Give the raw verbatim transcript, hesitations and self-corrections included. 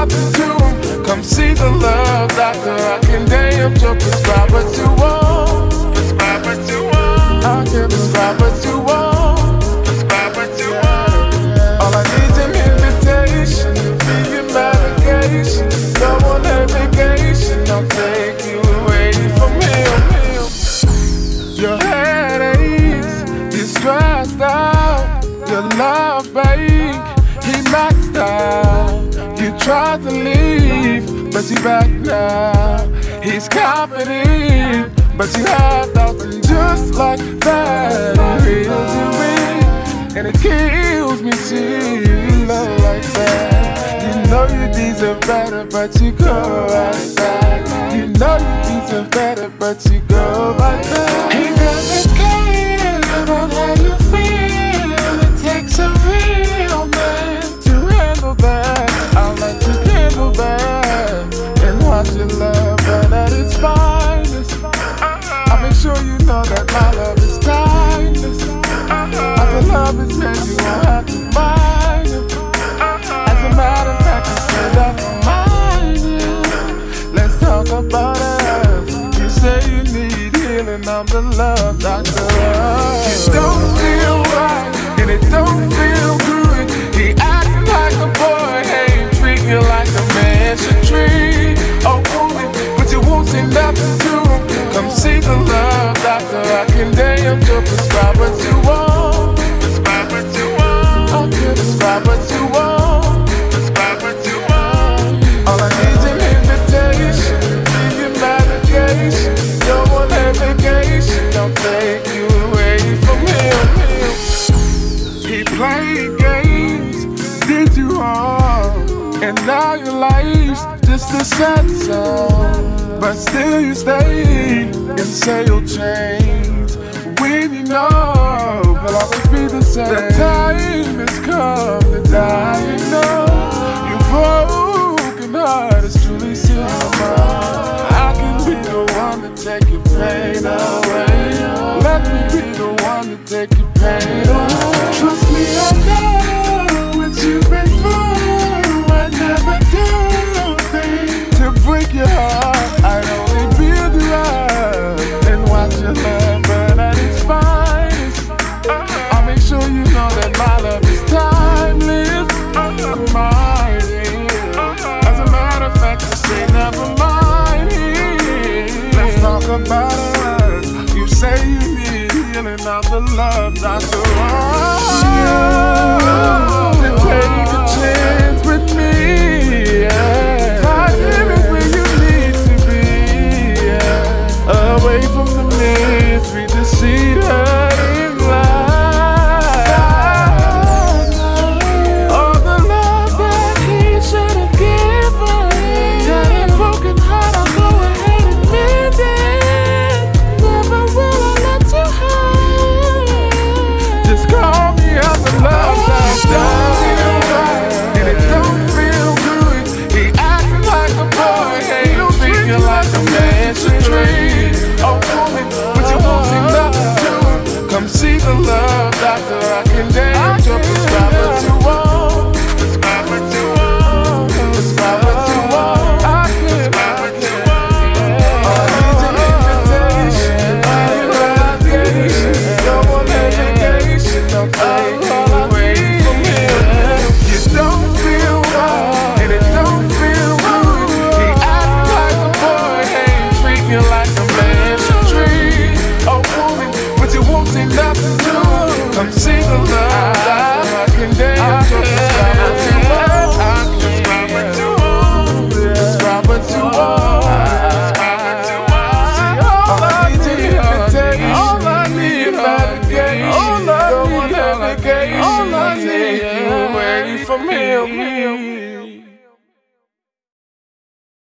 nothing to them. Come see the love doctor. I can damn sure prescribe what you want. Prescribe what you want. I can prescribe what you want. Prescribe what you want. All I need's an invitation to be your medication. Go on that vacation, I'll take you away from him. Your headaches, you're stressed out. Your love bank, he maxed out. You tried to leave, but you back now. He's confident, but you have doubts. And just like that, it heals you me, and it kills me seeing love like that. You know you deserve better, but you go right back. You know you deserve better, but you go right back. He doesn't care about how you feel. It takes a real man to handle that. I'll let you handle that and watch your love burn at its finest. I'll make sure you know that my love is timeless. After love is meant, you won't have to mind it. As a matter of fact, I said that for mine. Let's talk about us. You say you need healing, I'm the love doctor. It don't feel right, and it don't feel good. He acting like a boy, hey, treat you like a man should treat a woman, but you won't say nothing to him. Come see the love doctor. I can damn sure prescribe what you want. Prescribe what you want. I can prescribe what you want. Prescribe what you want. All I need's an invitation, give you medication. Go on that vacation, I'll take you away from him. He played games, did you harm, and now your life's just a sad song. But still you stay and say you'll change when you know it'll always be the same. The time has come to die, you know. Your broken heart is truly sealed. I can be the one to take your pain away. Let me be the one to take your pain away. Trust me, I know what you've been through. I never do things to break your heart. I'd only build you up and watch your love burn at its finest. I'll make sure you know that my love is timeless. Mine is. As a matter of fact, I say never mind. Let's talk about us. You say you need healing, I'm the love doctor.